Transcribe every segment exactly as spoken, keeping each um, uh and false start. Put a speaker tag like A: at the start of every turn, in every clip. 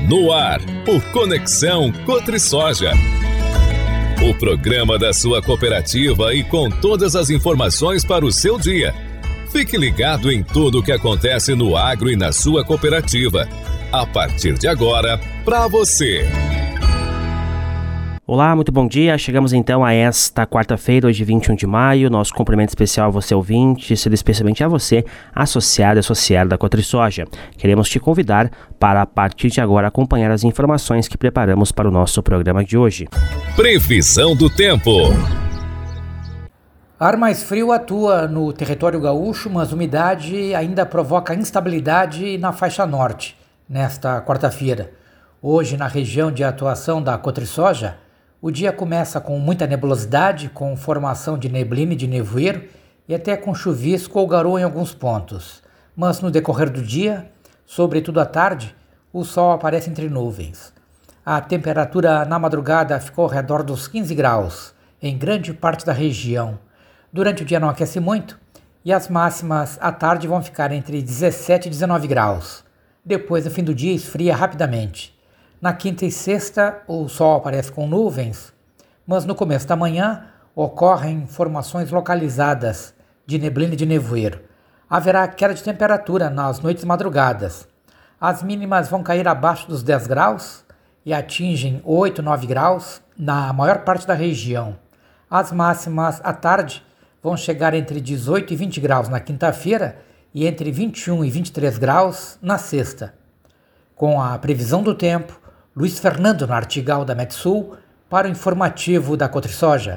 A: No ar, o Conexão Cotrisoja. O programa da sua cooperativa e com todas as informações para o seu dia. Fique ligado em tudo o que acontece no agro e na sua cooperativa. A partir de agora, para você.
B: Olá, muito bom dia. Chegamos então a esta quarta-feira, hoje vinte e um de maio. Nosso cumprimento especial a você ouvinte, sendo especialmente a você, associado e associado da Cotrisoja. Queremos te convidar para, a partir de agora, acompanhar as informações que preparamos para o nosso programa de hoje.
A: Previsão do tempo.
C: Ar mais frio atua no território gaúcho, mas umidade ainda provoca instabilidade na faixa norte, nesta quarta-feira. Hoje, na região de atuação da Cotrisoja, o dia começa com muita nebulosidade, com formação de neblina e de nevoeiro e até com chuvisco ou garoa em alguns pontos. Mas no decorrer do dia, sobretudo à tarde, o sol aparece entre nuvens. A temperatura na madrugada ficou ao redor dos quinze graus, em grande parte da região. Durante o dia não aquece muito e as máximas à tarde vão ficar entre dezessete e dezenove graus. Depois, no fim do dia, esfria rapidamente. Na quinta e sexta, o sol aparece com nuvens, mas no começo da manhã ocorrem formações localizadas de neblina e de nevoeiro. Haverá queda de temperatura nas noites e madrugadas. As mínimas vão cair abaixo dos dez graus e atingem oito, nove graus na maior parte da região. As máximas à tarde vão chegar entre dezoito e vinte graus na quinta-feira e entre vinte e um e vinte e três graus na sexta. Com a previsão do tempo, Luiz Fernando Nartigal da Metsul para o informativo da Cotrisoja.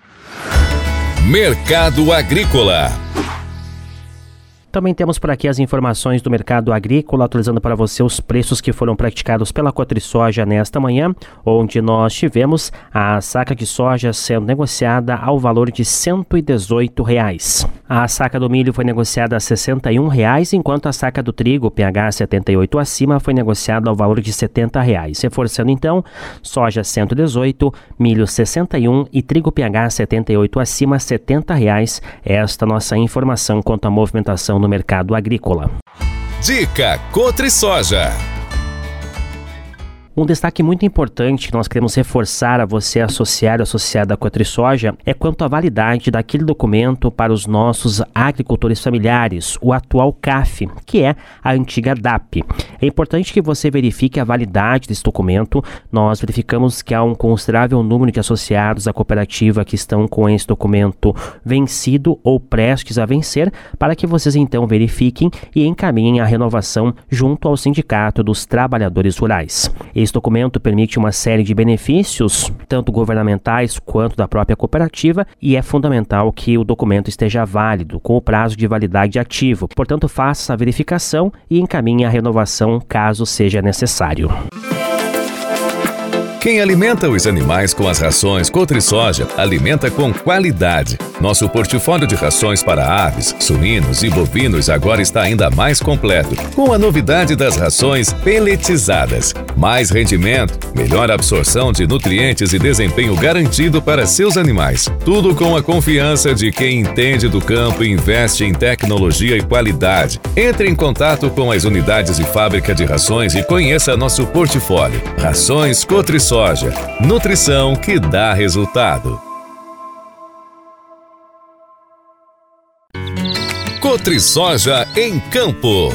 A: Mercado Agrícola.
B: Também temos por aqui as informações do mercado agrícola, atualizando para você os preços que foram praticados pela Cotrisoja nesta manhã, onde nós tivemos a saca de soja sendo negociada ao valor de cento e dezoito reais. A saca do milho foi negociada a sessenta e um reais, enquanto a saca do trigo, P H setenta e oito acima, foi negociada ao valor de setenta reais. Reforçando então, soja cento e dezoito, milho sessenta e um e trigo P H setenta e oito acima, setenta reais. Esta nossa informação quanto à movimentação no mercado agrícola.
A: Dica Cotrisoja.
B: Um destaque muito importante que nós queremos reforçar a você, associado e associada à Cotrisoja, é quanto à validade daquele documento para os nossos agricultores familiares, o atual C A F, que é a antiga D A P. É importante que você verifique a validade desse documento. Nós verificamos que há um considerável número de associados à cooperativa que estão com esse documento vencido ou prestes a vencer, para que vocês então verifiquem e encaminhem a renovação junto ao Sindicato dos Trabalhadores Rurais. Esse documento permite uma série de benefícios, tanto governamentais quanto da própria cooperativa, e é fundamental que o documento esteja válido, com o prazo de validade ativo. Portanto, faça a verificação e encaminhe a renovação caso seja necessário.
A: Quem alimenta os animais com as rações Cotrisoja, alimenta com qualidade. Nosso portfólio de rações para aves, suínos e bovinos agora está ainda mais completo, com a novidade das rações peletizadas. Mais rendimento, melhor absorção de nutrientes e desempenho garantido para seus animais. Tudo com a confiança de quem entende do campo e investe em tecnologia e qualidade. Entre em contato com as unidades de fábrica de rações e conheça nosso portfólio. Rações Cotrisoja. Soja, nutrição que dá resultado. Cotrisoja em Campo.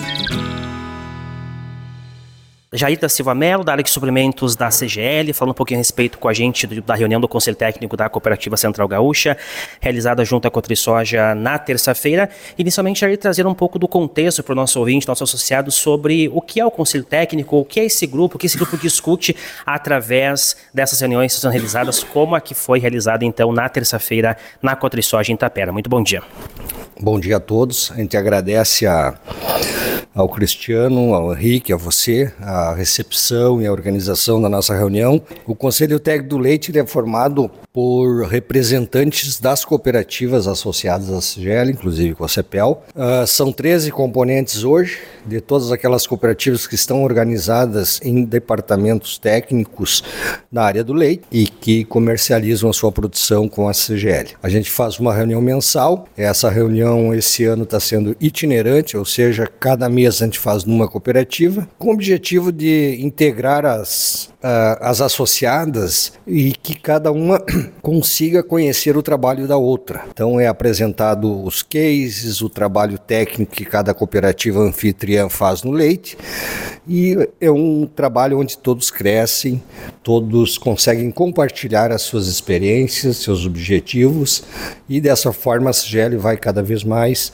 B: Jair da Silva Melo, da área de suprimentos da C G L, falando um pouquinho a respeito com a gente do, da reunião do Conselho Técnico da Cooperativa Central Gaúcha, realizada junto à Cotrisoja na terça-feira. Inicialmente, Jair, trazendo um pouco do contexto para o nosso ouvinte, nosso associado, sobre o que é o Conselho Técnico, o que é esse grupo, o que esse grupo discute através dessas reuniões que são realizadas, como a que foi realizada, então, na terça-feira na Cotrisoja em Itapera. Muito bom dia.
D: Bom dia a todos. A gente agradece a, ao Cristiano, ao Henrique, a você, a recepção e a organização da nossa reunião. O Conselho Técnico do Leite é formado por representantes das cooperativas associadas à C G L, inclusive com a CEPEL. Uh, são treze componentes hoje, de todas aquelas cooperativas que estão organizadas em departamentos técnicos na área do leite e que comercializam a sua produção com a C G L. A gente faz uma reunião mensal. Essa reunião esse ano está sendo itinerante, ou seja, cada cada mês a gente faz numa cooperativa, com o objetivo de integrar as, uh, as associadas e que cada uma consiga conhecer o trabalho da outra. Então é apresentado os cases, o trabalho técnico que cada cooperativa anfitriã faz no leite, e é um trabalho onde todos crescem, todos conseguem compartilhar as suas experiências, seus objetivos, e dessa forma a S G L vai cada vez mais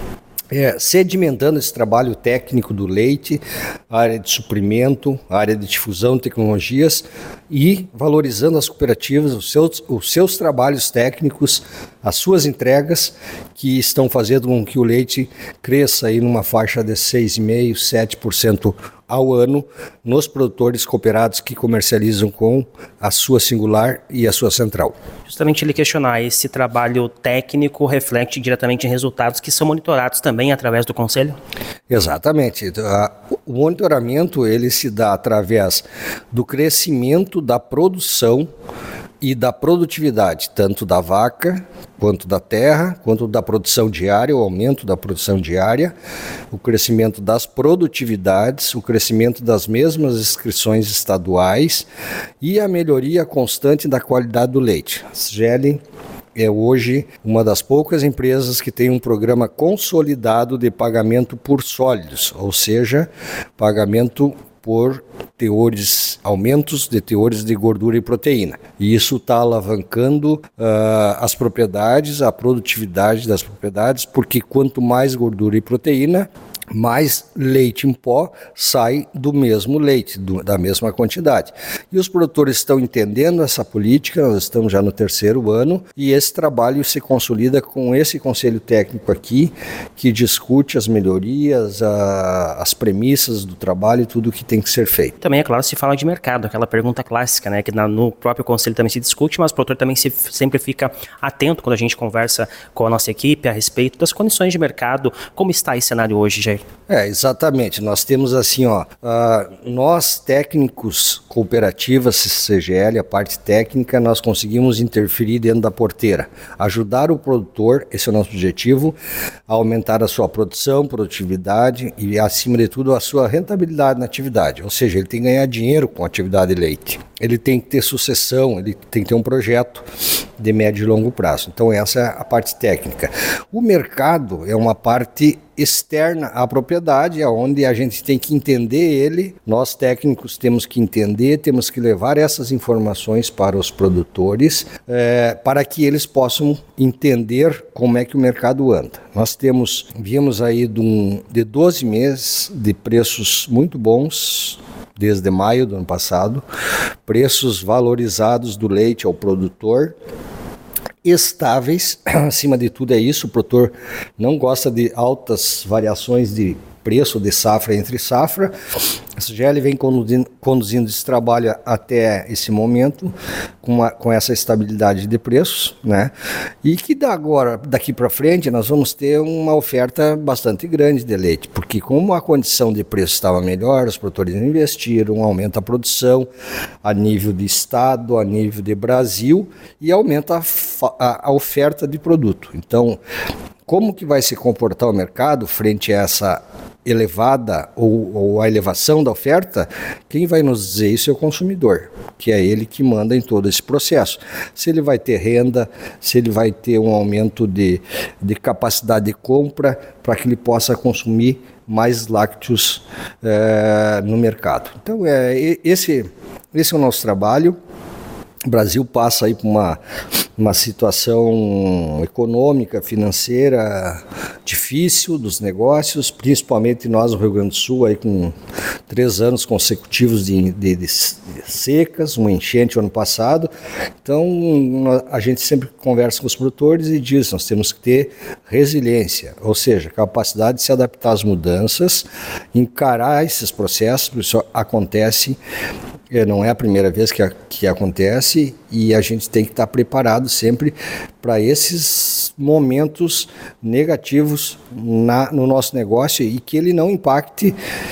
D: É, sedimentando esse trabalho técnico do leite, a área de suprimento, a área de difusão de tecnologias e valorizando as cooperativas, os seus, os seus trabalhos técnicos, as suas entregas, que estão fazendo com que o leite cresça aí numa faixa de seis vírgula cinco por cento, sete por cento ao ano nos produtores cooperados que comercializam com a sua singular e a sua central.
B: Justamente ele questionar, esse trabalho técnico reflete diretamente em resultados que são monitorados também através do Conselho?
D: Exatamente. O monitoramento ele se dá através do crescimento da produção e da produtividade, tanto da vaca, quanto da terra, quanto da produção diária, o aumento da produção diária, o crescimento das produtividades, o crescimento das mesmas inscrições estaduais e a melhoria constante da qualidade do leite. A S G L é hoje uma das poucas empresas que tem um programa consolidado de pagamento por sólidos, ou seja, pagamento por teores, aumentos de teores de gordura e proteína. E isso está alavancando uh, as propriedades, a produtividade das propriedades, porque quanto mais gordura e proteína, mais leite em pó sai do mesmo leite, do, da mesma quantidade. E os produtores estão entendendo essa política, nós estamos já no terceiro ano, e esse trabalho se consolida com esse conselho técnico aqui, que discute as melhorias, a, as premissas do trabalho e tudo o que tem que ser feito.
B: Também, é claro, se fala de mercado, aquela pergunta clássica, né, que na, no próprio conselho também se discute, mas o produtor também se, sempre fica atento quando a gente conversa com a nossa equipe a respeito das condições de mercado. Como está esse cenário hoje, Jair?
D: É, exatamente. Nós temos assim, ó, uh, nós técnicos cooperativas C G L, a parte técnica, nós conseguimos interferir dentro da porteira, ajudar o produtor, esse é o nosso objetivo, a aumentar a sua produção, produtividade e, acima de tudo, a sua rentabilidade na atividade. Ou seja, ele tem que ganhar dinheiro com a atividade de leite. Ele tem que ter sucessão, ele tem que ter um projeto de médio e longo prazo. Então essa é a parte técnica. O mercado é uma parte externa à propriedade, onde a gente tem que entender ele, nós técnicos temos que entender, temos que levar essas informações para os produtores, é, para que eles possam entender como é que o mercado anda. Nós temos, viemos aí de, um, de doze meses de preços muito bons, desde maio do ano passado, preços valorizados do leite ao produtor, estáveis, acima de tudo é isso, o produtor não gosta de altas variações de preço de safra entre safra. A S G L vem conduzindo, conduzindo esse trabalho até esse momento com, uma, com essa estabilidade de preços, né? E que da agora, daqui para frente, nós vamos ter uma oferta bastante grande de leite, porque como a condição de preço estava melhor, os produtores investiram, aumenta a produção a nível de estado, a nível de Brasil e aumenta a, a, a oferta de produto. Então, como que vai se comportar o mercado frente a essa elevada ou, ou a elevação da oferta? Quem vai nos dizer isso é o consumidor, que é ele que manda em todo esse processo. Se ele vai ter renda, se ele vai ter um aumento de, de capacidade de compra para que ele possa consumir mais lácteos é, no mercado. Então, é, esse, esse é o nosso trabalho. O Brasil passa aí por uma, uma situação econômica, financeira difícil dos negócios, principalmente nós no Rio Grande do Sul, aí com três anos consecutivos de, de, de secas, uma enchente ano passado. Então, a gente sempre conversa com os produtores e diz, nós temos que ter resiliência, ou seja, capacidade de se adaptar às mudanças, encarar esses processos, porque isso acontece. Não é a primeira vez que, a, que acontece e a gente tem que estar preparado sempre para esses momentos negativos na, no nosso negócio e que ele não impacte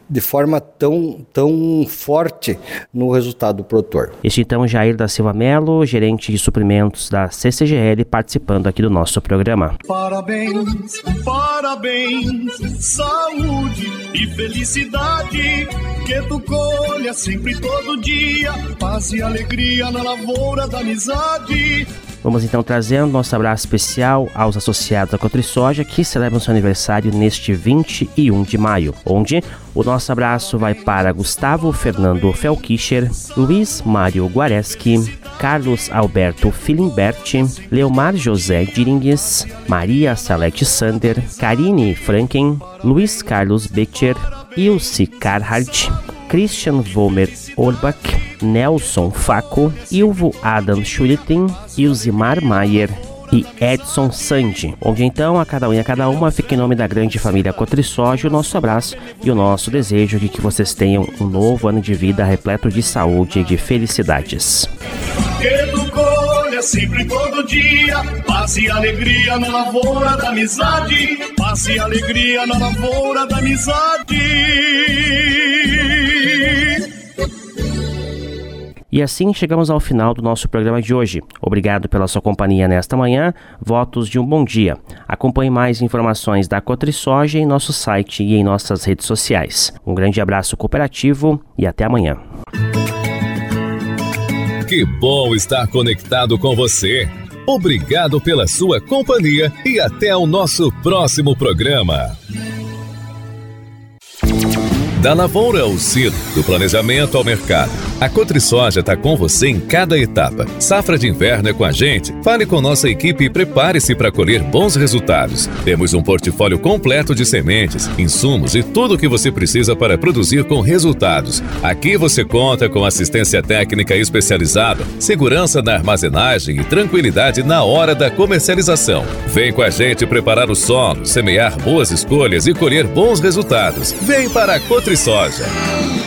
D: de forma tão, tão forte no resultado do produtor.
B: Este então Jair da Silva Melo, gerente de suprimentos da C C G L, participando aqui do nosso programa.
E: Parabéns, parabéns, saúde e felicidade, que tu colha sempre todo dia, paz e alegria na lavoura da amizade.
B: Vamos então trazendo nosso abraço especial aos associados da CotriSoja que celebram seu aniversário neste vinte e um de maio, onde o nosso abraço vai para Gustavo Fernando Felkischer, Luiz Mário Guareschi, Carlos Alberto Filimberti, Leomar José Diringues, Maria Salete Sander, Karine Franken, Luiz Carlos Becher, Ilse Carhardt, Christian Vomer Orbach, Nelson Faco, Ilvo Adam Schuritin, Ilzimar Maier e Edson Sandi, onde então a cada um e a cada uma fica em nome da grande família CotriSoja o nosso abraço e o nosso desejo de que vocês tenham um novo ano de vida repleto de saúde e de felicidades.
E: Que tu colha sempre todo dia, paz e alegria na lavoura da amizade, paz e alegria na lavoura da amizade.
B: E assim chegamos ao final do nosso programa de hoje. Obrigado pela sua companhia nesta manhã. Votos de um bom dia. Acompanhe mais informações da CotriSoja em nosso site e em nossas redes sociais. Um grande abraço cooperativo e até amanhã.
A: Que bom estar conectado com você. Obrigado pela sua companhia e até o nosso próximo programa. Da lavoura ao silo, do planejamento ao mercado, a CotriSoja está com você em cada etapa. Safra de inverno é com a gente? Fale com nossa equipe e prepare-se para colher bons resultados. Temos um portfólio completo de sementes, insumos e tudo o que você precisa para produzir com resultados. Aqui você conta com assistência técnica especializada, segurança na armazenagem e tranquilidade na hora da comercialização. Vem com a gente preparar o solo, semear boas escolhas e colher bons resultados. Vem para a CotriSoja.